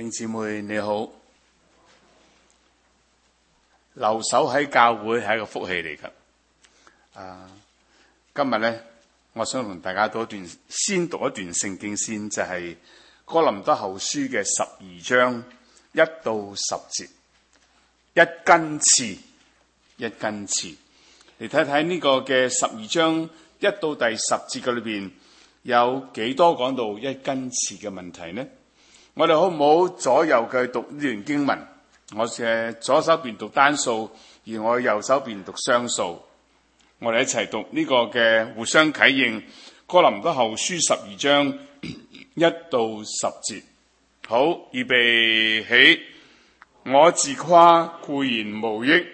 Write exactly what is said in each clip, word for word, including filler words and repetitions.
弟兄姊妹你好，留守喺教會係一個福氣嚟㗎。啊，今日咧，我想同大家讀一段，先讀一段聖經先，就係、是、哥林多後書嘅十二章一到十節，一根刺，一根刺。你睇睇呢個嘅十二章一到第十節嘅裏邊，有幾多講到一根刺嘅問題呢？我哋好唔好左右嘅讀呢段經文？我嘅左手邊讀單數，而我右手邊讀雙數。我哋一齊讀呢個嘅互相啟應。哥林多後書十二章一到十節。好，預備起。我自誇固然無益，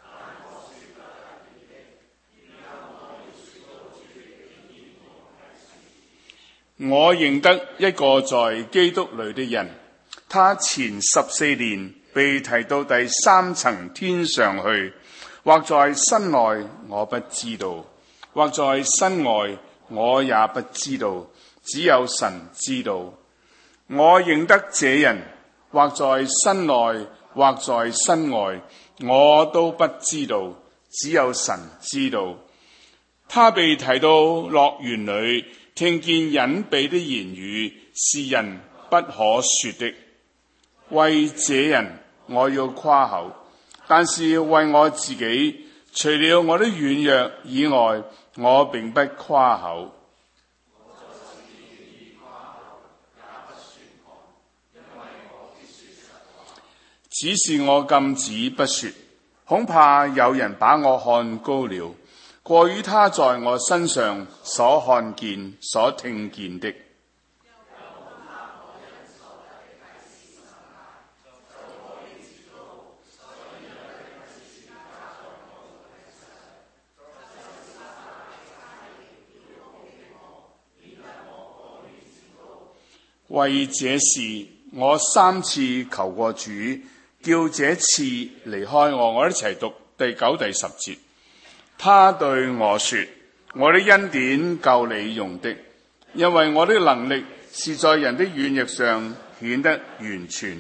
我認得一個在基督裏的人，他前十四年被提到第三層天上去，或在身內我不知道，或在身外我也不知道，只有神知道。我認得這人，或在身內或在身外，我都不知道，只有神知道。他被提到樂園裏，聽見隱秘的言語，是人不可說的。為這人我要誇口，但是為我自己，除了我的軟弱以外，我並不誇口。只是我禁止不說，恐怕有人把我看高了，過於他在我身上所看見、所聽見的。為這事，我三次求過主，叫這次離開我。我一齊讀第九、第十節。他對我說：我的恩典夠你用的，因為我的能力是在人的軟弱上顯得完全。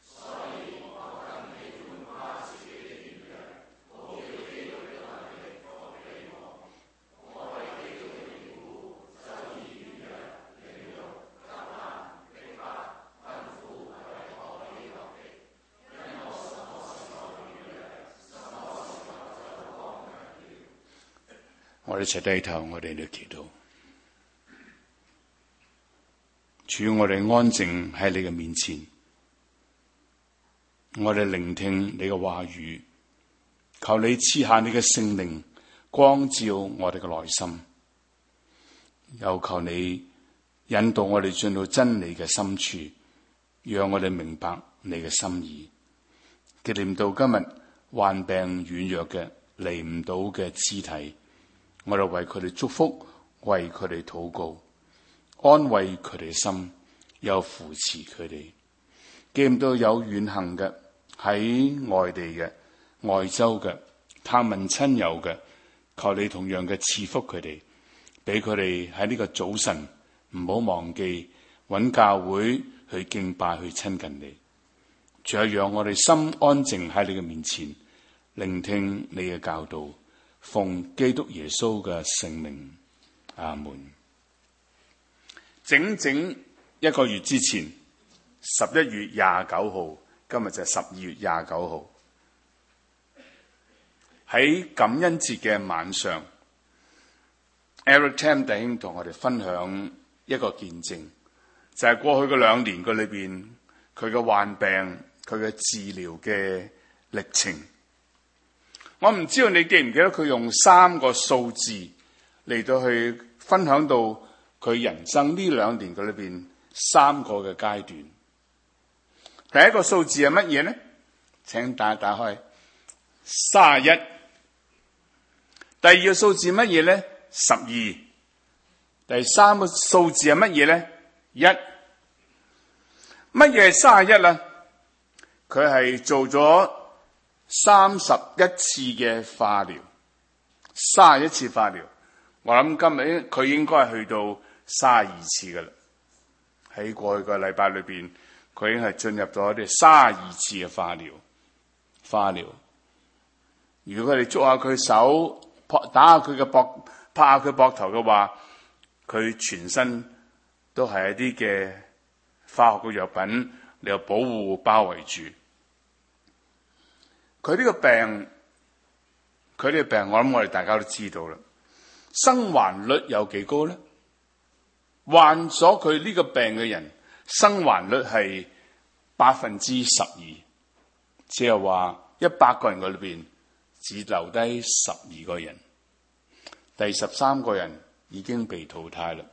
我哋一齊低頭，我哋嚟祈禱。主，我哋安靜喺你嘅面前，我哋聆聽你嘅話語，求你賜下你嘅聖靈光照我哋嘅內心，又求你引導我哋進到真理嘅深處，讓我哋明白你嘅心意。紀念到今日患病軟弱嘅嚟唔到嘅肢體，我哋為佢哋祝福，為佢哋禱告，安慰佢哋嘅心，又扶持佢哋。見到有遠行嘅，喺外地嘅、外州嘅、探問親友嘅，求你同樣嘅賜福佢哋，俾佢哋喺呢個早晨唔好忘記揾教會去敬拜，去親近你。仲有讓我哋心安靜喺你嘅面前，聆聽你嘅教導。奉基督耶穌嘅聖名，阿門。整整一個月之前，十一月廿九號，今日就係十二月廿九號，喺感恩節嘅晚上 ，Eric Tam 弟兄同我哋分享一個見證，就係、是、過去嘅兩年嘅裏邊，佢嘅患病，佢嘅治療嘅歷程。我唔知道你記唔記得佢用三個數字嚟到去分享到佢人生呢兩年嘅裏邊三個嘅階段。第一個數字係乜嘢呢？請大家打開三十一。第二個數字係乜嘢呢？十二。第三個數字係乜嘢呢？一。乜嘢係三十一啊？佢係做咗三十一次嘅化療，三十一次化療。我諗今日佢應該係去到三十二次噶啦。喺過去個禮拜裏邊， 佢已經係進入咗啲三十二次嘅化療。化療，如果佢哋捉下佢手，打下佢嘅膊，拍下佢膊頭嘅話，佢全身都係一啲嘅化學嘅藥品嚟有保護包圍住。佢呢個病，佢呢個病，我諗我哋大家都知道啦。生還率有幾高咧？患咗佢呢個病嘅人，生還率係百分之十二，即係話一百個人嘅裏邊只留低十二個人，第十三個人已經被淘汰啦。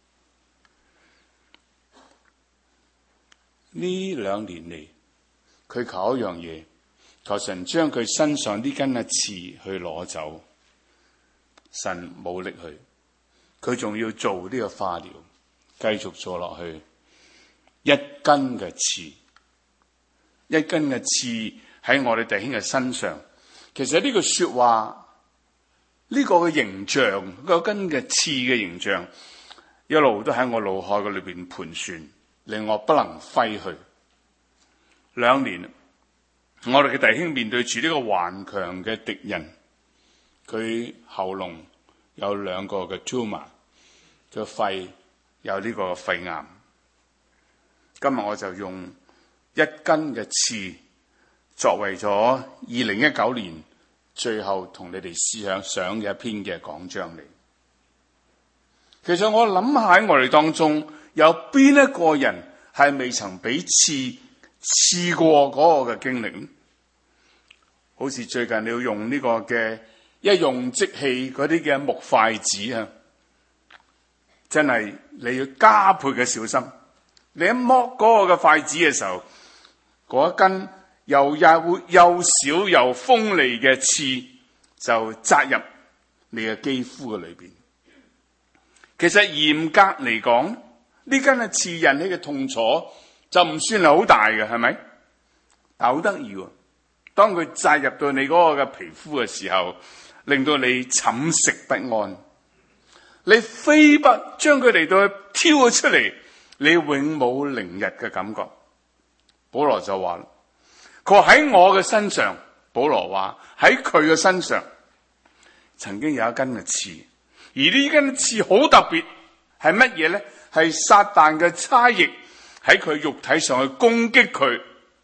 呢兩年嚟，佢求一樣嘢，求神將佢身上呢根嘅刺去攞走。神冇力去，佢仲要做呢個化療，繼續做落去。一根嘅刺，一根嘅刺喺我哋弟兄嘅身上。其實呢句說話，呢、這個嘅形象，嗰根嘅刺嘅形象，一路都喺我腦海嘅裏邊盤旋，令我不能揮去。兩年，我哋嘅弟兄面對住呢個頑強嘅敵人，佢喉嚨有兩個嘅 tumor， 個肺有呢個肺癌。今日我就用一根嘅刺作為咗二零一九年最後同你哋思想上嘅一篇嘅講章嚟。其實我諗下喺我哋當中有邊一個人係未曾俾刺刺過嗰個嘅經歷？好似最近你要用呢個嘅一用即棄嗰啲嘅木筷子啊，真係你要加倍嘅小心。你一剝嗰個嘅筷子嘅時候，嗰一根又幼又小又鋒利嘅刺就扎入你嘅肌膚嘅裏邊。其實嚴格嚟講，呢根嘅刺引起嘅痛楚就唔算係好大嘅，係咪？但好得意喎，當佢扎入到你嗰個嘅皮膚嘅時候，令到你寢食不安，你非不將佢嚟到去挑咗出嚟，你永冇寧日嘅感覺。保羅就話，佢話喺我嘅身上，保羅話喺佢嘅身上曾經有一根嘅刺，而呢根刺好特別，係乜嘢咧？係撒旦嘅差役喺佢肉體上去攻擊佢。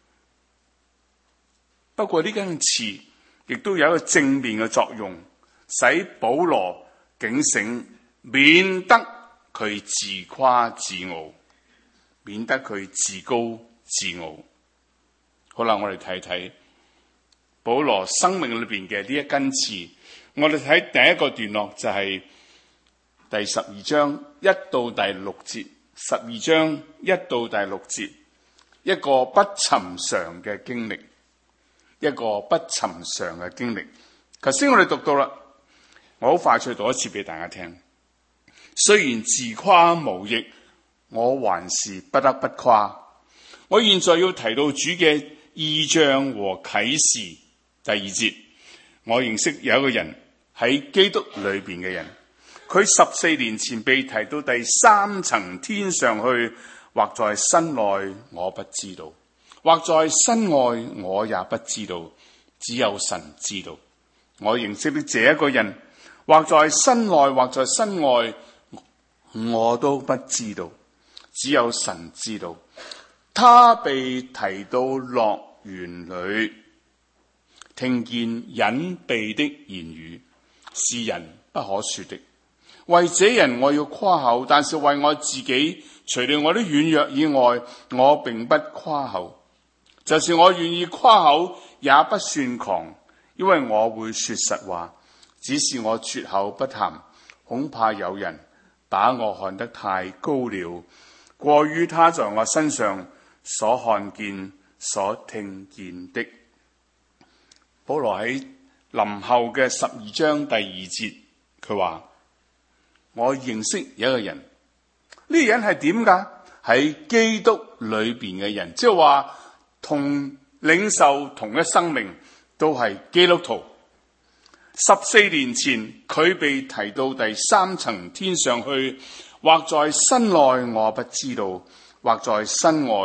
不過呢根刺亦都有一個正面嘅作用，使保羅警醒，免得佢自誇自傲，免得佢自高自傲。好啦，我哋睇睇保羅生命裏邊嘅呢一根刺。我哋睇第一個段落就係第十二章一到第六節，十二章一到第六節，一個不尋常嘅經歷，一個不尋常嘅經歷。頭先我哋讀到啦，我好快脆讀一次俾大家聽。雖然自誇無益，我還是不得不誇。我現在要提到主嘅異象和啟示。第二節，我認識有一個人喺基督裏邊嘅人，佢十四年前被提到第三層天上去，或在身內我不知道，或在身外我也不知道，只有神知道。我認識的這一個人，或在身內或在身外，我都不知道，只有神知道。他被提到樂園裏，聽見隱秘的言語，是人不可說的。為這人我要誇口，但是為我自己，除了我的軟弱以外，我並不誇口。就是我願意誇口，也不算狂，因為我會說實話。只是我拙口不談，恐怕有人把我看得太高了，過於他在我身上所看見、所聽見的。保羅喺臨後嘅十二章第二節，佢話：我認識有一個人，呢、這個人係點噶？喺基督裏邊嘅人，即係話同領受同一生命，都係基督徒。十四年前佢被提到第三層天上去，或在身內我不知道，或在身外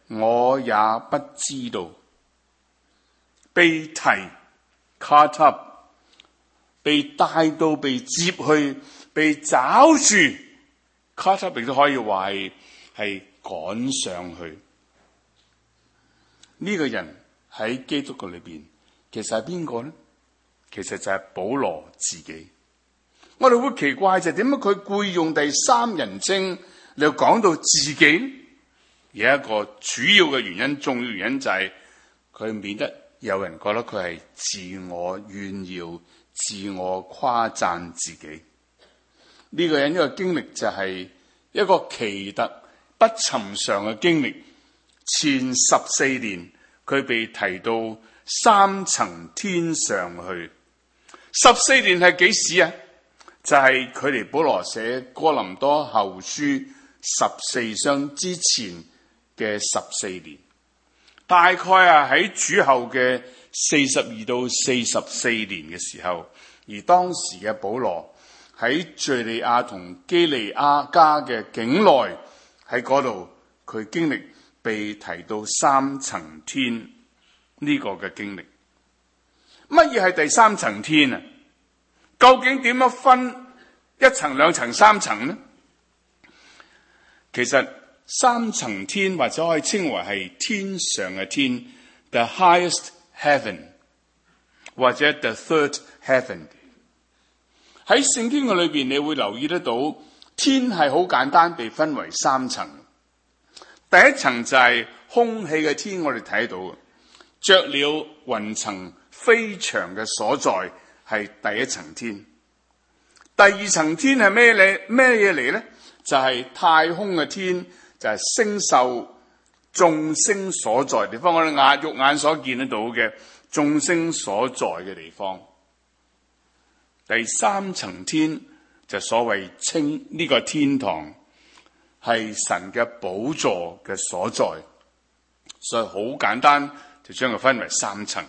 我也不知道。被提 caught up， 被帶到，被接去，被抓住 caught up， 亦都可以話係係趕上去。呢、這個人喺基督嘅裏邊，其實係邊個呢？其實就係保羅自己。我哋會奇怪就係點解佢故意用第三人稱嚟講到自己？有一個主要嘅原因，重要原因就係佢免得有人覺得佢係自我炫耀、自我誇讚自己。呢、這個人呢個經歷就係一個奇特不尋常嘅經歷。前十四年佢被提到三層天上去。十四年係幾時啊？就係佢哋保羅寫哥林多後書十四章之前嘅十四年，大概啊喺主後嘅四十二到四十四年嘅時候，而當時嘅保羅喺敘利亞同基利亞家嘅境內，喺嗰度佢經歷被提到三層天呢個嘅經歷。乜嘢係第三層天啊？究竟點樣分一層、兩層、三層呢？其實三層天或者可以稱為係天上嘅天 ，the highest heaven， 或者 the third heaven。喺聖經嘅裏邊，你會留意得到天係好簡單被分為三層。第一層就係空氣嘅天，我哋睇到嘅雀鳥雲層飛翔嘅所在係第一層天。第二層天係咩嚟？咩嘢嚟呢？就係、是、太空嘅天，就係、是、星宿眾星所在地方，我哋眼肉眼所見得到嘅眾星所在嘅地方。第三層天就所謂稱呢個天堂，係神嘅寶座嘅所在，所以好簡單就將佢分為三層。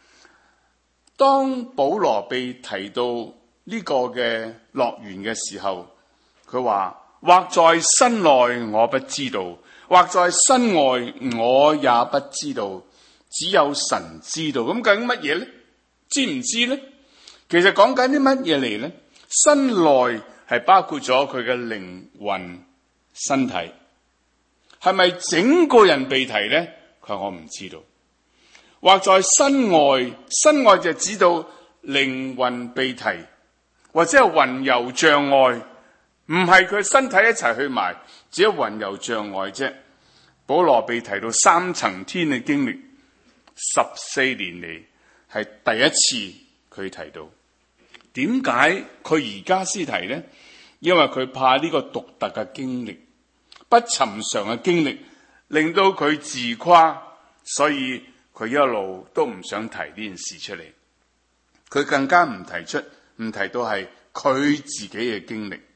當保羅被提到呢個嘅樂園嘅時候，佢話：或在身內我不知道，或在身外我也不知道，只有神知道。咁究竟乜嘢呢？知唔知呢？其實講緊啲乜嘢嚟呢？身內係包括咗佢嘅靈魂、身體，係咪整個人被提呢？佢話我唔知道。或在身外，身外就指到靈魂被提，或者係雲遊障礙，唔係佢身體一齊去埋，只係雲遊障礙啫。保羅被提到三層天嘅經歷，十四年嚟係第一次佢提到。點解佢而家先提呢？因為佢怕呢個獨特嘅經歷、不尋常嘅經歷令到佢自誇，所以佢一路都唔想提呢件事出嚟。佢更加唔提出，唔提到係佢自己嘅經歷。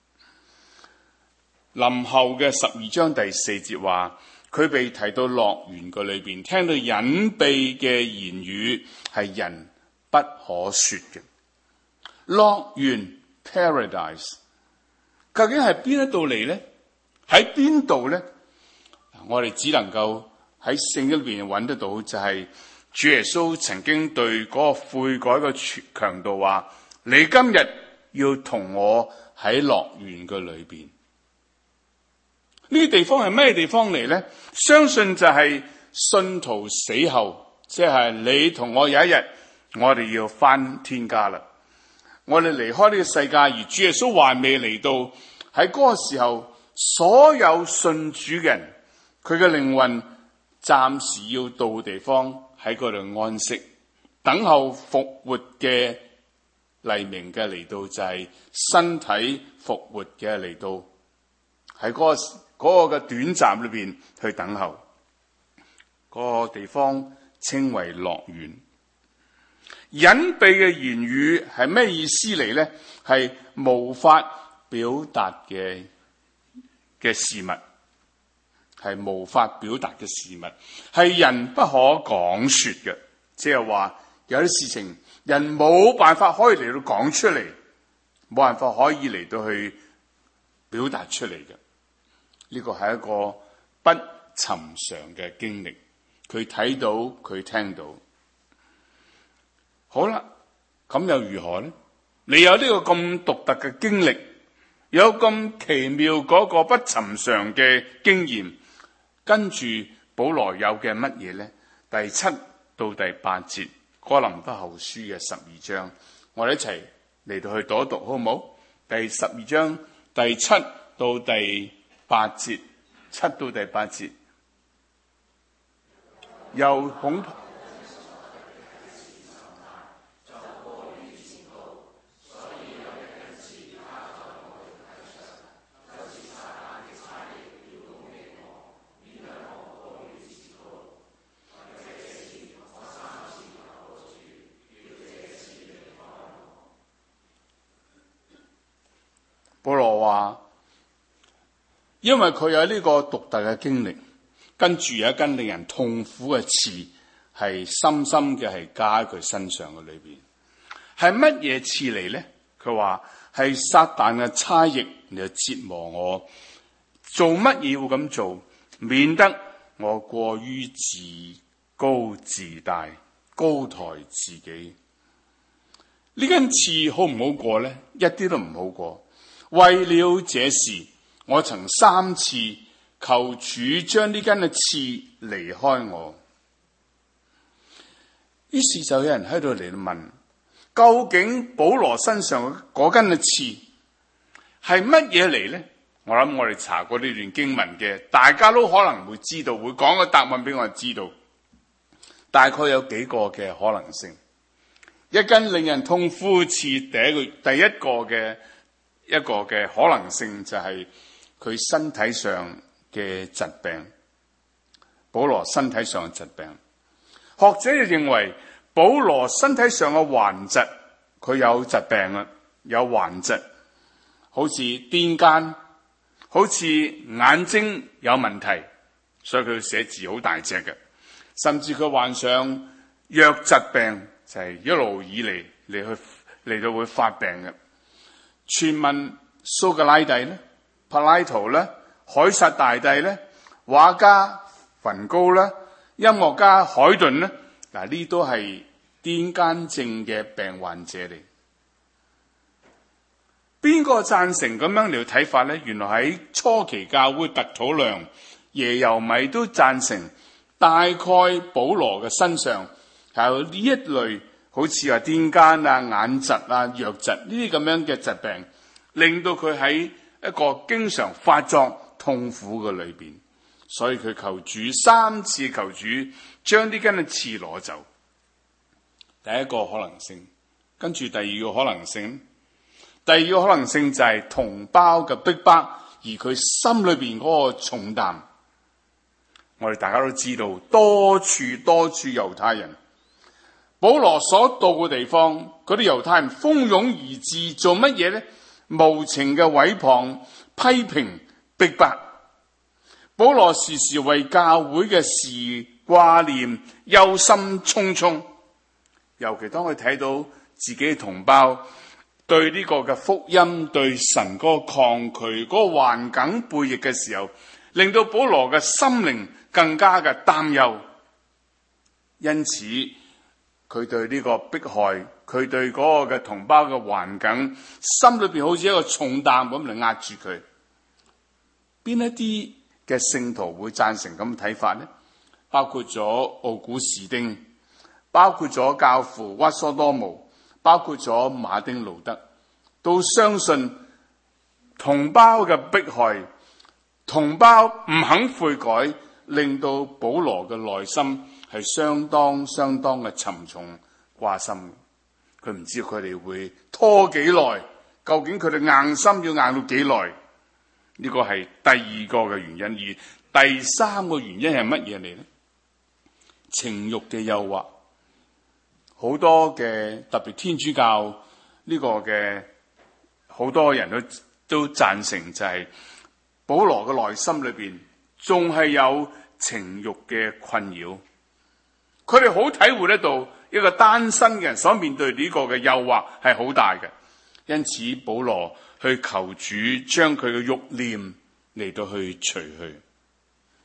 林後嘅十二章第四節話，佢被提到樂園嘅裏邊，聽到隱秘嘅言語，係人不可說嘅。樂園 Paradise 究竟係邊一度嚟呢？喺邊度呢？我哋只能夠喺聖經裏邊揾得到，就係主耶穌曾經對嗰個悔改嘅強盜話：你今日要同我喺樂園嘅裏邊。呢啲地方係咩地方嚟呢？相信就係信徒死後，即係你同我有一日，我哋要返天家啦。我哋離開呢個世界，而主耶穌還未嚟到，喺嗰個時候，所有信主嘅人，佢嘅靈魂暫時要到地方喺嗰度安息，等候復活嘅黎明嘅嚟到，就係、是、身體復活嘅嚟到，喺嗰、那個嗰、那個嘅短暫裏邊去等候。嗰、那個地方稱為樂園。隱秘嘅言語係咩意思嚟呢？係無法表達嘅嘅事物，係無法表達嘅事物，係人不可講說嘅。即係話有啲事情人冇辦法可以嚟到講出嚟，冇辦法可以嚟到去表達出嚟嘅。呢個係一個不尋常嘅經歷，佢睇到，佢聽到。好啦，咁又如何呢？你有呢個咁獨特嘅經歷，有咁奇妙嗰個不尋常嘅經驗，跟住保羅有嘅乜嘢呢？第七到第八節，哥林多後書嘅十二章，我哋一齊嚟到去讀一讀，好唔好？第十二章第七到第八節，七到第八節，又恐怕保羅話，因為佢有呢個獨特嘅經歷，跟住有一根令人痛苦嘅刺，係深深嘅係加喺佢身上嘅裏邊。係乜嘢刺嚟呢？佢話係撒旦嘅差役嚟折磨我，做乜嘢會咁做？免得我過於自高自大，高抬自己。呢根刺好唔好過呢？一啲都唔好過。為了這事，我曾三次求主將呢根嘅刺離開我。於是就有人喺度嚟問，究竟保羅身上嗰根嘅刺係乜嘢嚟呢？我諗我哋查過呢段經文嘅，大家都可能會知道，會講個答案俾我哋知道。大概有幾個嘅可能性。一根令人痛苦嘅刺，第一個第一個嘅一個嘅可能性就係佢身體上嘅疾病。保羅身體上嘅疾病，學者就認為保羅身體上嘅患疾，佢有疾病啊，有患疾，好似癲癇，好似眼睛有問題，所以佢寫字好大隻嘅，甚至佢患上瘧疾病，就係、是、一路以嚟嚟去嚟到會發病嘅。傳聞蘇格拉底咧、柏拉圖咧、凱撒大帝咧、畫家梵高咧、音樂家海頓咧，嗱呢都係癲癇症嘅病患者嚟。邊個贊成咁樣嚟睇法咧？原來喺初期教會特土良、耶柔米都贊成，大概保羅嘅身上有呢一類。好似話癲癇啊、眼疾啊、瘧疾呢啲咁樣嘅疾病，令到佢喺一個經常發作痛苦嘅裏邊，所以佢求主三次求主將呢根嘅刺攞走。第一個可能性，跟住第二個可能性，第二個可能性就係同胞嘅逼迫，而佢心裏邊嗰個重擔。我哋大家都知道，多處多處猶太人。保羅所到嘅地方，嗰啲猶太人蜂擁而至，做乜嘢呢？無情嘅毀謗、批評、逼迫。保羅時時為教會嘅事掛念，憂心忡忡。尤其當佢睇到自己嘅同胞對呢個嘅福音、對神嗰個抗拒、嗰個頑梗背逆嘅時候，令到保羅嘅心靈更加嘅擔憂。因此佢對呢個迫害，佢對嗰個嘅同胞嘅環境，心裏邊好似一個重擔咁嚟壓住佢。邊一啲嘅聖徒會贊成咁睇法呢？包括咗奧古士丁，包括咗教父屈蘇多姆，包括咗馬丁路德，都相信同胞嘅迫害，同胞唔肯悔改，令到保羅嘅內心係相當相當嘅沉重掛心。佢唔知佢哋會拖幾耐，究竟佢哋硬心要硬到幾耐？呢個係第二個嘅原因。而第三個原因係乜嘢嚟呢？情欲嘅誘惑。好多嘅特別天主教呢個嘅好多人都都贊成，就係保羅嘅內心裏邊仲係有情欲嘅困擾。佢哋好體會得到一個單身嘅人所面對呢個嘅誘惑係好大嘅，因此保羅去求主將佢嘅慾念嚟到去除去。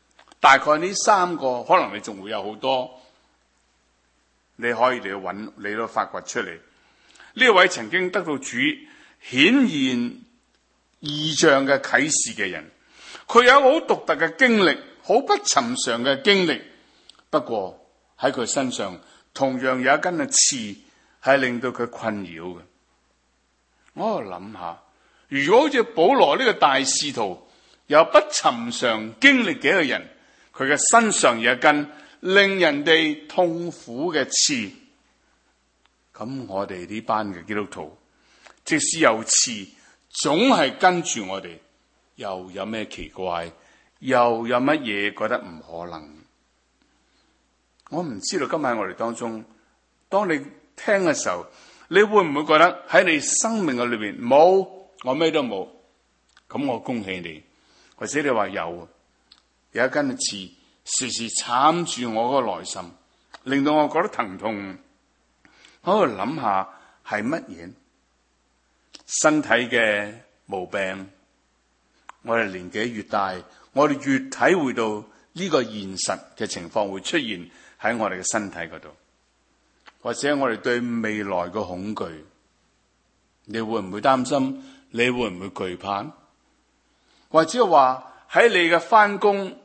大概呢三個，可能你仲會有好多，你可以嚟揾，你都發掘出嚟。呢位曾經得到主顯現異象嘅啟示嘅人，佢有好獨特嘅經歷，好不尋常嘅經歷。不過喺佢身上同樣有一根嘅刺，係令到佢困擾嘅。我喺度諗下，如果好似保羅呢個大使徒，有不尋常經歷嘅一個人，佢嘅身上有一根令人哋痛苦嘅刺，咁我哋呢班嘅基督徒，即使有刺，總係跟住我哋，又有咩奇怪？又有乜嘢覺得唔可能？我唔知道今日喺我哋當中，當你聽嘅時候，你會唔會覺得喺你生命嘅裏邊冇，我咩都冇？咁我恭喜你，或者你話有，有一根刺時時慘住我嗰個內心，令到我覺得疼痛。我喺度諗下係乜嘢？身體嘅毛病，我哋年紀越大，我哋越體會到呢個現實嘅情況會出現喺我哋嘅身體嗰度，或者我哋對未來嘅恐懼，你會唔會擔心？你會唔會懼怕？或者話喺你嘅返工，二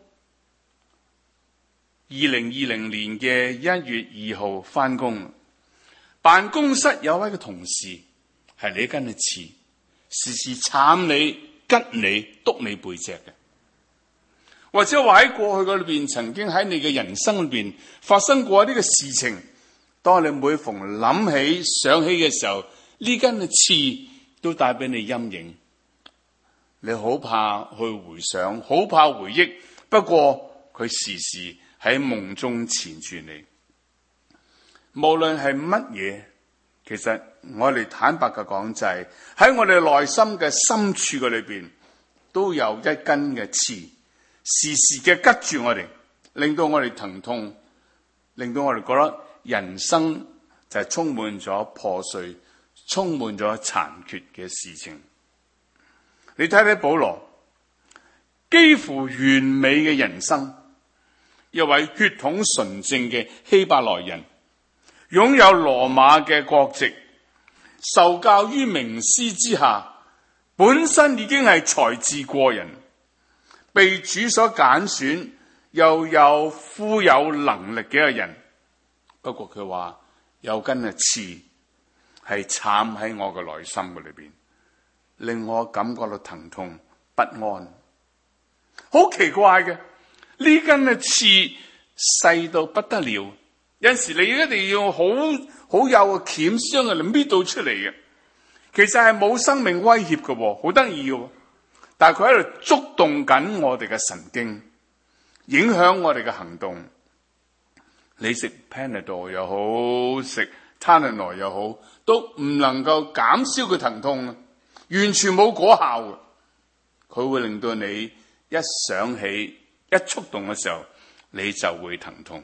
零二零年嘅一月二號返工，辦公室有位嘅同事係你根嘅刺，時時慘你、吉你、督你背脊嘅。或者話喺過去嗰裏邊，曾經喺你嘅人生裏邊發生過呢個事情，當你每逢諗起、想起嘅時候，呢根嘅刺都帶俾你陰影，你好怕去回想，好怕回憶。不過佢時時喺夢中纏住你。無論係乜嘢，其實我哋坦白嘅講就係喺我哋內心嘅深處嘅裏邊，都有一根嘅刺，時時嘅拮住我哋，令到我哋疼痛，令到我哋覺得人生就係充滿咗破碎，充滿咗殘缺嘅事情。你睇睇保羅，幾乎完美嘅人生，一位血統純正嘅希伯來人，擁有羅馬嘅國籍，受教於名師之下，本身已經係才智過人，被主所揀選，又有富有能力嘅一個人。不過佢話有根嘅刺係慘喺我嘅內心嘅裏邊，令我感覺到疼痛不安。好奇怪嘅，呢根嘅刺細到不得了，有陣時你一定要好好有個鉗將佢嚟搣到出嚟嘅。其實係冇生命威脅嘅，好得意嘅。但係佢喺度觸動緊我哋嘅神經，影響我哋嘅行動。你食 Panadol 又好，食 Tylenol 又好，都唔能夠減少佢疼痛，完全冇果效嘅。佢會令到你一想起、一觸動嘅時候，你就會疼痛。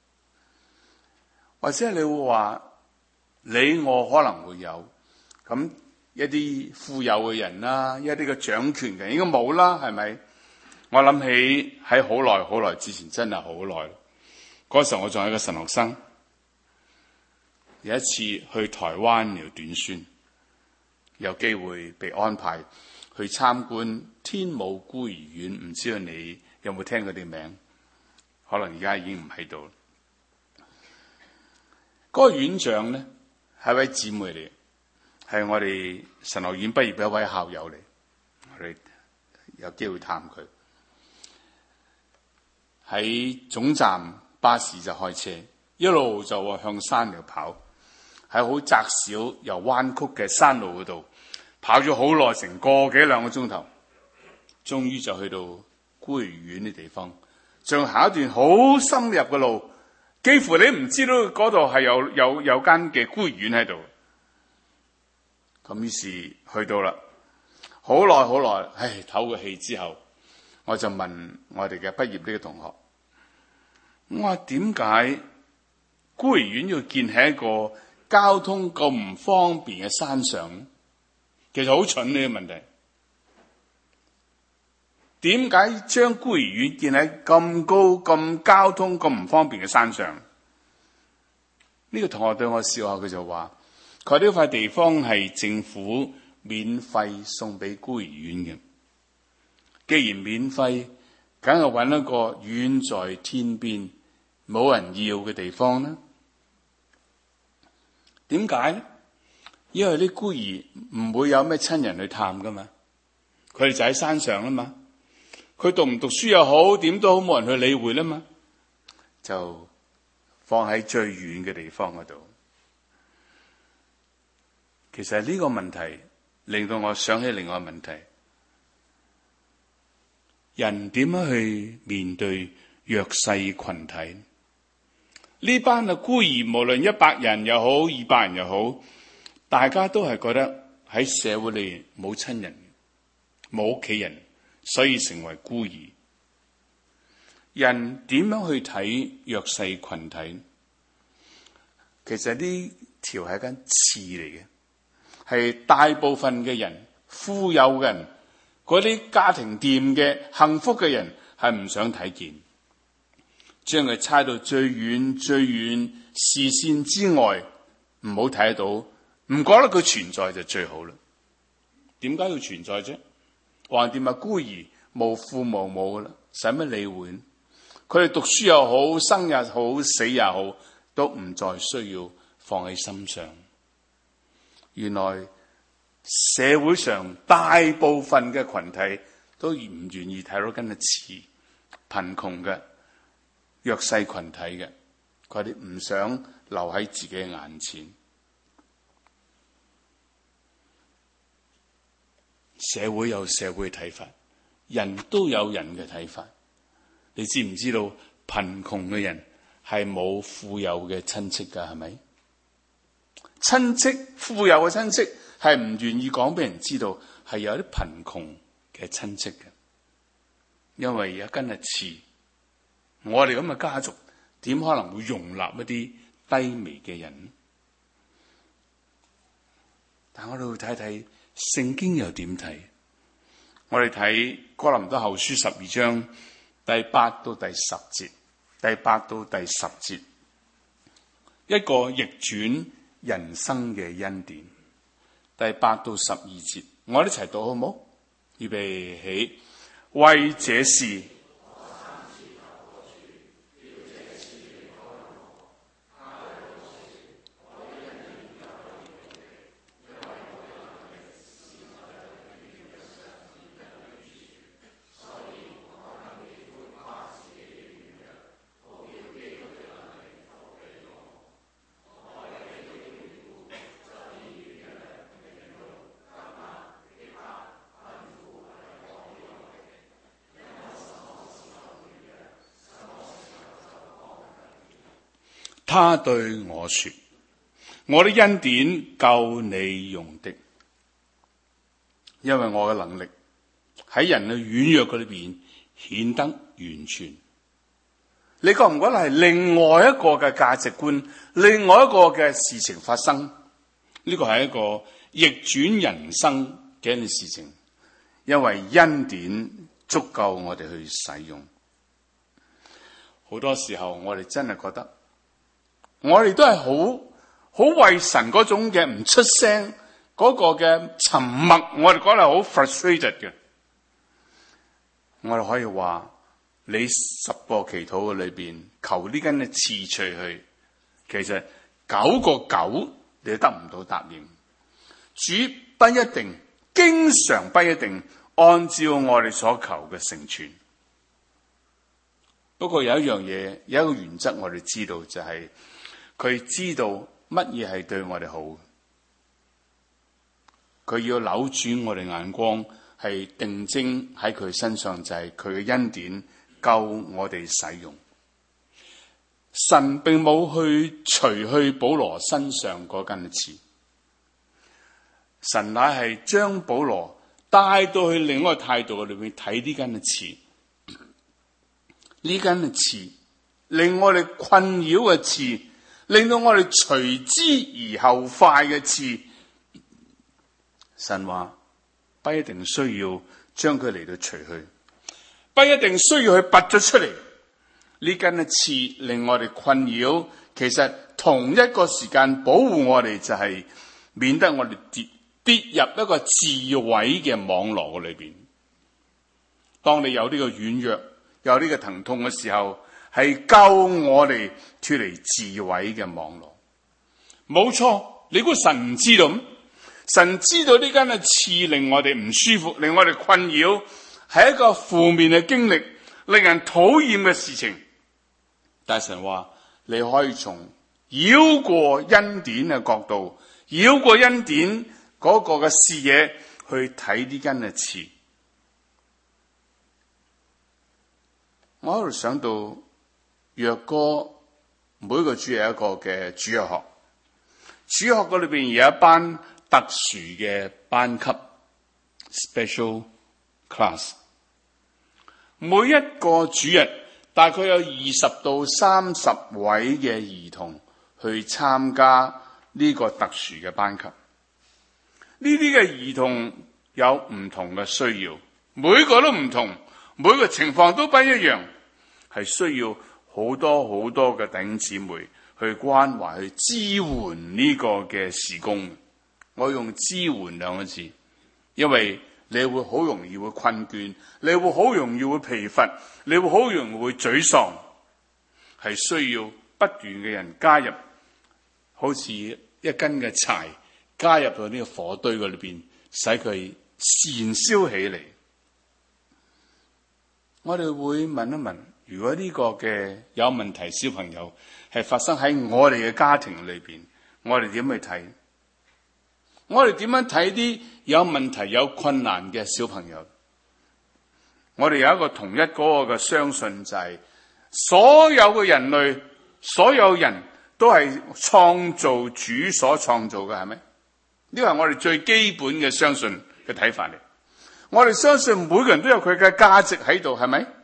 或者你會話，你我可能會有咁一啲富有嘅人啦，一啲嘅掌權嘅人應該冇啦，係咪？我諗起喺好耐好耐之前，真係好耐。嗰時候我仲係一個神學生，有一次去台灣嚟短宣，有機會被安排去參觀天母孤兒院，唔知道你有冇聽嗰啲名？可能而家已經唔喺度。嗰、那個院長咧係位姊妹嚟，係我哋神學院畢業嘅一位校友嚟，我哋有機會探佢。喺總站巴士就開車，一路就向山度跑，喺好窄小又彎曲嘅山路嗰度跑咗好耐，成個幾兩個鐘頭，終於就去到孤兒院嘅地方，仲行一段好深入嘅路，幾乎你唔知道嗰度係有有有間嘅孤兒院喺度。咁於是去到啦，好耐好耐，唉，唞個氣之後，我就問我哋嘅畢業呢個同學，我話點解孤兒院要建喺一個交通咁唔方便嘅山上？其實好蠢呢個問題。 點解將孤兒院建喺咁高、咁交通咁唔方便嘅山上？呢個同學對我笑下，佢就話：佢呢塊地方係政府免費送俾孤兒院嘅。既然免費，梗係揾一個遠在天邊冇人要嘅地方啦。點解呢？因為啲孤兒唔會有咩親人去探噶嘛，佢哋就喺山上啦嘛。佢讀唔讀書又好，點都好，冇人去理會啦嘛，就放喺最遠嘅地方嗰度。其實呢個問題令到我想起另外一個問題：人點樣去面對弱勢群體？呢班嘅孤兒，無論一百人又好，二百人又好，大家都係覺得喺社會裏冇親人、冇屋企人，所以成為孤兒。人點樣去睇弱勢群體？其實呢條係根刺嚟嘅，係大部分嘅人、富有嘅人、嗰啲家庭掂嘅幸福嘅人係唔想睇見，將佢猜到最遠最遠視線之外，唔好睇得到，唔覺得佢存在就最好啦。點解要存在啫？橫掂係孤兒，無父無母噶啦，使乜理會？佢哋讀書又好，生也好，死也好，都唔再需要放喺心上。原來社會上大部分嘅群體都唔願意睇到根嘅刺，貧窮嘅、弱勢群體嘅，佢哋唔想留喺自己嘅眼前。社會有社會嘅睇法，人都有人嘅睇法。你知唔知道貧窮嘅人係冇富有嘅親戚㗎？係咪？親戚富有嘅親戚係唔願意講俾人知道係有啲貧窮嘅親戚嘅，因為有一根係刺。我哋咁嘅家族點可能會容納一啲低微嘅人？但我哋會睇睇聖經又點睇？我哋睇哥林多後書十二章第八到第十節，第八到第十節，一個逆轉人生嘅恩典。第八到十二節，我哋一齊讀好唔好？預備起，為這事。他對我說：我的恩典夠你用的，因為我嘅能力喺人嘅軟弱嗰裏邊顯得完全。你覺唔覺得係另外一個嘅價值觀，另外一個嘅事情發生？呢個係一個逆轉人生嘅一件事情，因為恩典足夠我哋去使用。好多時候我哋真係覺得，我哋都係好好為神嗰種嘅唔出聲，嗰個嘅沉默，我哋覺得係好 frustrated 嘅。我哋可以話，你十個祈禱嘅裏邊求呢根嘅刺除去，其實九個九你都得唔到答應。主不一定，經常不一定按照我哋所求嘅成全。不過有一樣嘢，有一個原則我哋知道，就係佢知道乜嘢係對我哋好，佢要扭轉我哋眼光，係定睛喺佢身上，就係佢嘅恩典夠我哋使用。神並冇去除去保羅身上嗰根刺，神乃係將保羅帶到去另外一個態度裏面睇呢根嘅刺，呢根嘅刺令我哋困擾嘅刺，令到我哋隨之而後快嘅刺，神話不一定需要將佢嚟到除去， 不一定需要去拔咗出嚟。呢根嘅刺令我哋困擾，其實同一個時間保護我哋，就係免得我哋跌跌入一個自毀嘅網絡裏邊。當你有呢個軟弱，有呢個疼痛嘅時候，係救我哋脫離自毀嘅網絡。冇錯，你估神唔知道咩？神知道呢根嘅刺令我哋唔舒服，令我哋困擾，係一個負面嘅經歷，令人討厭嘅事情。但神話你可以從繞過恩典嘅角度，繞過恩典嗰個嘅視野去睇呢根嘅刺。我喺度想到若哥每個主日有一個嘅主日學，主日學嗰裏邊有一班特殊嘅班級 special class， 每一個主日大概有二十到三十位嘅兒童去參加呢個特殊嘅班級。呢啲嘅兒童有唔同嘅需要，每個都唔同，每個情況都不一樣，係需要好多好多嘅弟兄姊妹去關懷、去支援呢個嘅事工。我用支援兩個字，因為你會好容易會困倦，你會好容易會疲乏，你會好容易會沮喪，係需要不斷嘅人加入，好似一根嘅柴加入到呢個火堆嗰裏邊，使佢燃燒起嚟。我哋會問一問，如果呢個嘅有問題小朋友係發生喺我哋嘅家庭裏邊，我哋點去睇？我哋點樣睇啲有問題有困難嘅小朋友？我哋有一個同一嗰個嘅相信，就係所有嘅人類，所有人都係創造主所創造嘅，係咪？呢個係我哋最基本嘅相信嘅睇法嚟。我哋相信每個人都有佢嘅價值喺度，係咪？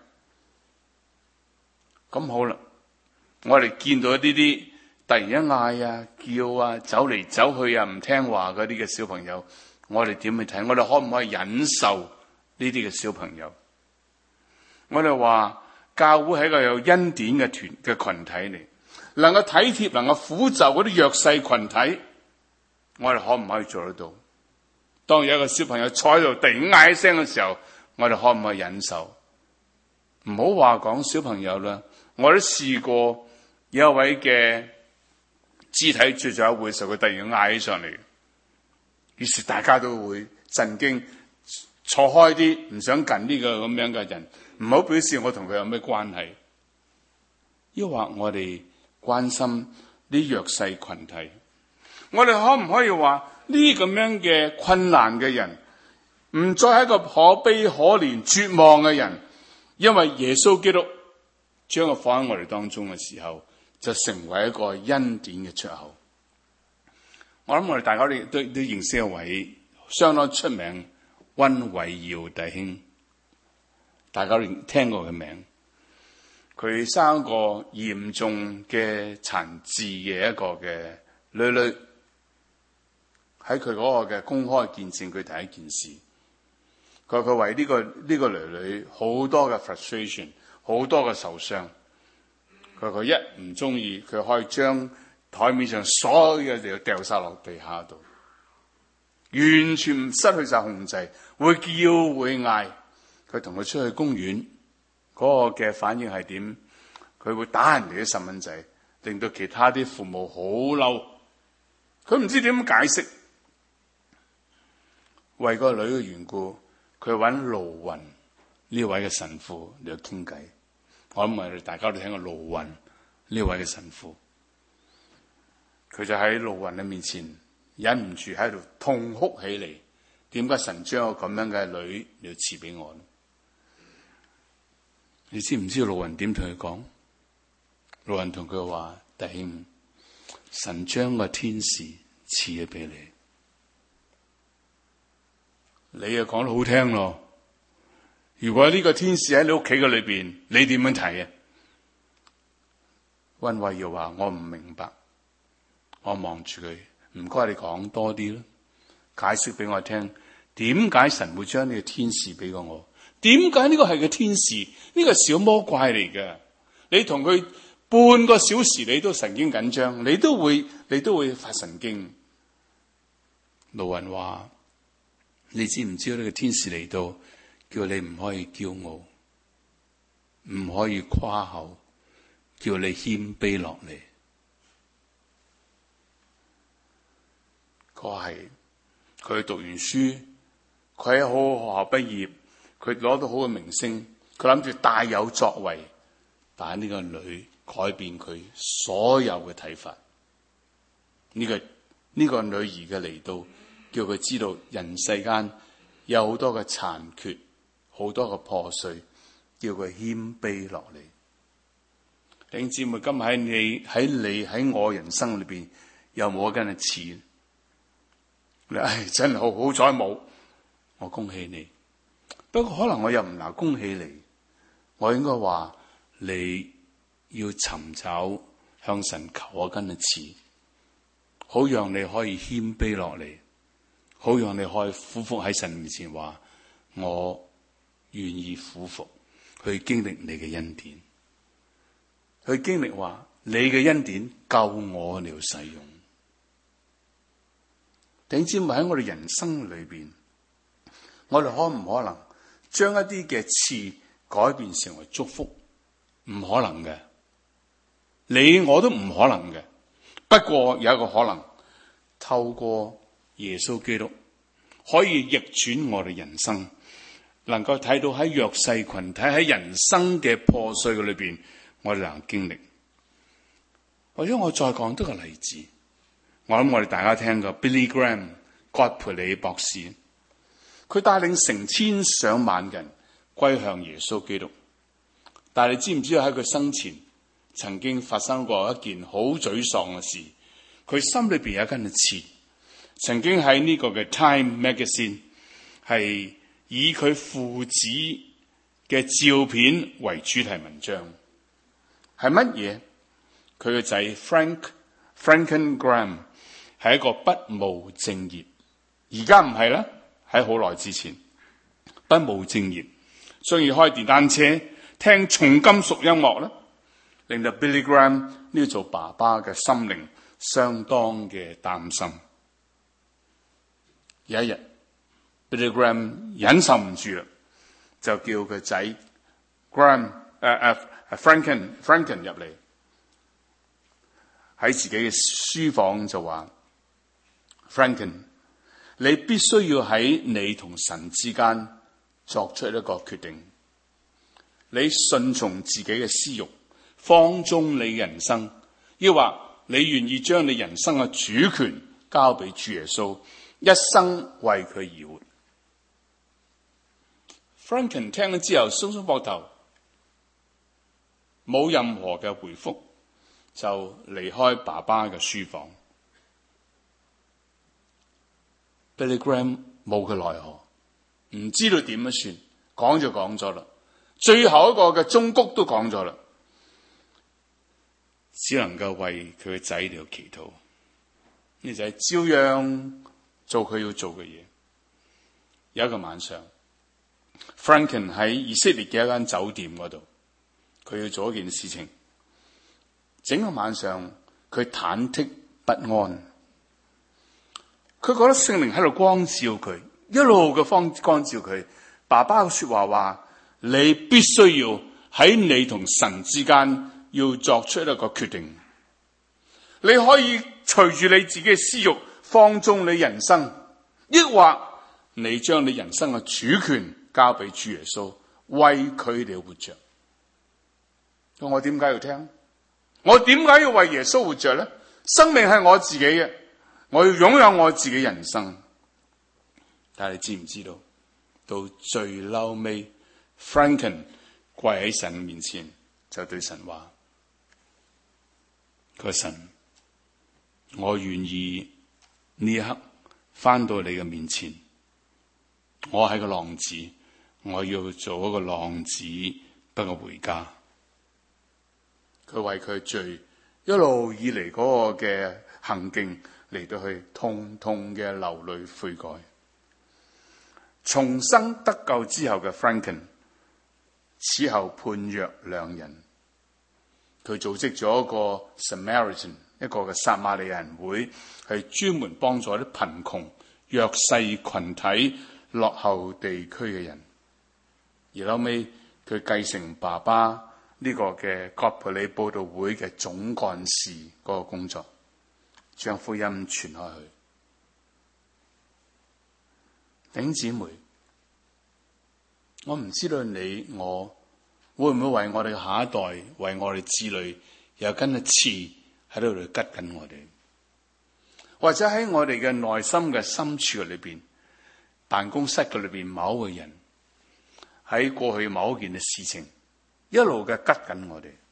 咁好啦，我哋見到呢啲突然一嗌啊、叫啊、走嚟走去啊、唔聽話嗰啲嘅小朋友，我哋點去睇？我哋可唔可以忍受呢啲嘅小朋友？我哋話教會係一個有恩典嘅團嘅群體嚟，能夠體貼、能夠撫就嗰啲弱勢群體，我哋可唔可以做得到？當有一個小朋友坐喺度突然嗌一聲嘅時候，我哋可唔可以忍受？唔好話講小朋友啦，我都試過有一位嘅肢體最最後一會嘅時候，佢突然嗌起上嚟，於是大家都會震驚，坐開啲，唔想近呢個咁樣嘅人，唔好表示我同佢有咩關係。抑或我哋關心啲弱勢群體，我哋可唔可以話呢咁樣嘅困難嘅人，唔再係一個可悲可憐絕望嘅人，因為耶穌基督將佢放喺我哋當中嘅時候，就成為一個恩典嘅出口。我諗我哋大家都都都認識一位相當出名溫偉耀弟兄，大家都聽過佢名。佢生一個嚴重嘅殘智嘅一個嘅女女，喺佢嗰個嘅公開見證，佢第一件事，佢話佢為呢個呢個女女好多嘅 frustration， 好多嘅受傷。佢話佢一唔中意，佢可以將台面上所有嘅嘢掉晒落地下度，完全失去晒控制，會叫會嗌。佢同佢出去公園，嗰個嘅反應係點？佢會打人哋啲細蚊仔，令到其他啲父母好嬲。佢唔知點解釋。為個女嘅緣故，佢揾盧雲呢位嘅神父嚟傾偈。我諗我哋大家都聽過盧雲呢位嘅神父，佢就喺盧雲嘅面前忍唔住喺度痛哭起嚟。點解神將個咁樣嘅女嚟賜俾我呢？你知唔知道盧雲點同佢講？盧雲同佢話：弟兄，神將個天使賜咗俾你。你又講得好聽咯。如果呢個天使喺你屋企嘅裏邊，你點樣睇啊？溫偉耀話：我唔明白。我望住佢，唔該你講多啲啦，解釋俾我聽，點解神會將呢個天使俾過我？ 點解呢個係個天使？呢個小魔怪嚟嘅，你同佢半個小時你都神經緊張，你都會你都會發神經。路人話：你知唔知道呢個天使嚟到，叫你唔可以驕傲，唔可以誇口，叫你謙卑落嚟。佢係佢讀完書，佢喺好好學校畢業，佢攞到好嘅名聲，佢諗住大有作為，但係呢個女改變佢所有嘅睇法。呢、這個呢、這個女兒嘅嚟到，叫佢知道人世間有好多嘅殘缺，好多嘅破碎，叫佢謙卑落嚟。弟兄姊妹，今日喺你喺你喺我人生裏邊，有冇一根嘅刺？你唉，真係好好彩冇，我恭喜你。不過可能我又唔嗱恭喜你，我應該話你要尋找向神求一根嘅刺，好讓你可以謙卑落嚟，好讓你可以俯伏喺神面前話，我願意俯伏去經歷你嘅恩典，去經歷話你嘅恩典夠我嚟使用。頂知咪喺我哋人生裏邊，我哋可唔可能將一啲嘅刺改變成為祝福？唔可能嘅，你我都唔可能嘅。不過有一個可能，透過耶穌基督可以逆轉我哋人生，能夠睇到喺弱勢群體喺人生嘅破碎嘅裏邊，我哋能經歷。或者我再講多個例子。我諗我哋大家聽過 Billy Graham 葛培理博士，佢帶領成千上萬人歸向耶穌基督。但係你知唔知道喺佢生前曾經發生過一件好沮喪嘅事？佢心裏邊有一根刺，曾經喺呢個嘅 Time Magazine 係以佢父子嘅照片為主題文章，係乜嘢？佢個仔 Frank Franklin Graham 係一個不務正業，而家唔係啦，喺好耐之前不務正業，中意開電單車，聽重金屬音樂啦，令到 Billy Graham 呢個做爸爸嘅心靈相當嘅擔心。有一日 Billy Graham 忍受唔住啦，就叫佢仔 Graham 誒誒 Franklin Franklin 入嚟，喺自己嘅書房就話 Franklin， 你必須要喺你同神之間作出一個決定，你順從自己嘅私欲，放縱你人生，抑或你願意將你人生嘅主權交俾主耶穌，一生為佢而活。 Franklin 聽咗之後鬆鬆膊頭，冇任何嘅回覆，就離開爸爸嘅書房。 Billy Graham 冇佢奈何，唔知道點樣算，講就講咗啦，最後一個嘅忠告都講咗啦，只能夠為佢嘅仔嚟到祈禱。呢仔照樣做佢要做嘅嘢。有一個晚上 Franklin 喺以色列嘅一間酒店嗰度，佢要做一件事情。整個晚上佢忐忑不安，佢覺得聖靈喺度光照佢，一路嘅光光照佢。爸爸嘅說話話，你必須要喺你同神之間要作出一個決定。你可以隨住你自己嘅私欲放縱你人生，抑或你將你人生嘅主權交俾主耶穌，為佢哋活着。我點解要聽？我點解要為耶穌活着呢？生命係我自己嘅，我要擁有我自己人生。但係你知唔知道，到最嬲尾 Franklin 跪喺神面前，就對神話：佢話神，我願意呢一刻翻到你嘅面前，我係個浪子，我要做一個浪子，不過回家。佢為佢罪一路以嚟嗰個嘅行徑嚟到去痛痛嘅流淚悔改。重生得救之後嘅 Franklin 此後判若兩人。佢組織咗一個 Samaritan 一個嘅撒瑪利亞人會，係專門幫助啲貧窮弱勢群體落後地區嘅人。而後尾佢繼承爸爸呢個嘅葛培理佈道會嘅總幹事嗰個工作，將福音傳開去。弟兄姊妹，我唔知道你我會唔會為我哋下一代，為我哋子女有根嘅刺喺度嚟拮緊我哋，或者喺我哋嘅內心嘅深處裏邊，辦公室嘅裏邊某個人喺過去某一件嘅事情一路嘅拮緊我哋。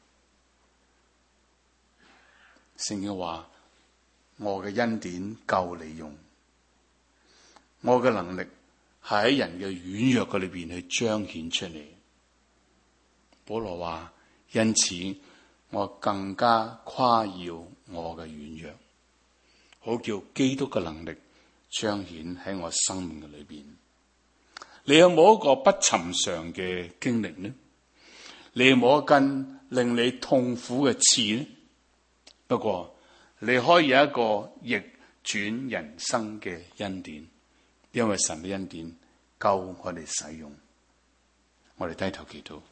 聖經話：我嘅恩典夠你用。我嘅能力係喺人嘅軟弱嘅裏邊去彰顯出嚟。保羅話：因此我更加誇耀我嘅軟弱，好叫基督嘅能力彰顯喺我生命嘅裏邊。你有冇一個不尋常嘅經歷呢？你有冇一根令你痛苦嘅刺呢？不過你可以有一個逆轉人生嘅恩典。因為神嘅恩典夠我哋使用，我哋低頭祈禱。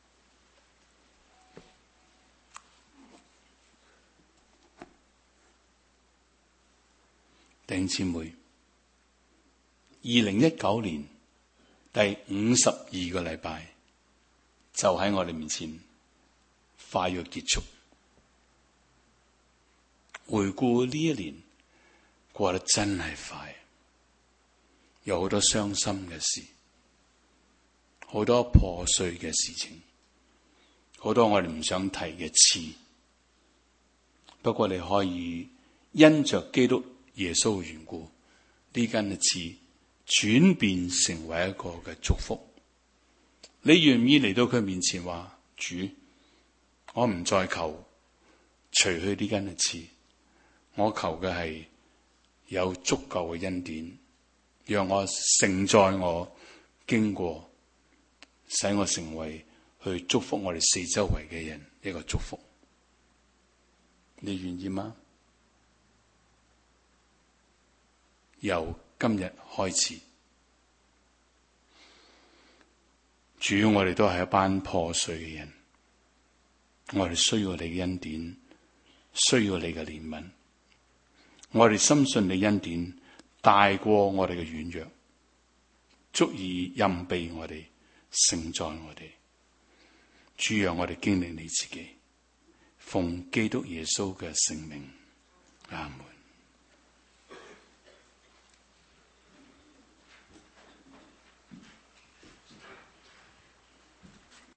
弟兄姊妹，二零一九年第五十二個禮拜就喺我哋面前快要結束。回顧呢一年過得真係快。有好多傷心嘅事，好多破碎嘅事情，好多我哋唔想提嘅刺。不過你可以因着基督耶穌嘅緣故，呢根嘅刺轉變成為一個嘅祝福。你願意嚟到佢面前話：主，我唔再求除去呢根嘅刺，我求嘅係有足夠嘅恩典。讓我承載我經過，使我成為去祝福我哋四周圍嘅人一個祝福。你願意嗎？由今日開始，主，我哋都係一班破碎嘅人，我哋需要你嘅恩典，需要你嘅憐憫。我哋深信你恩典大過我哋嘅軟弱，足以蔭庇我哋，承載我哋。主，讓我哋經歷你自己，奉基督耶穌嘅聖名，阿門。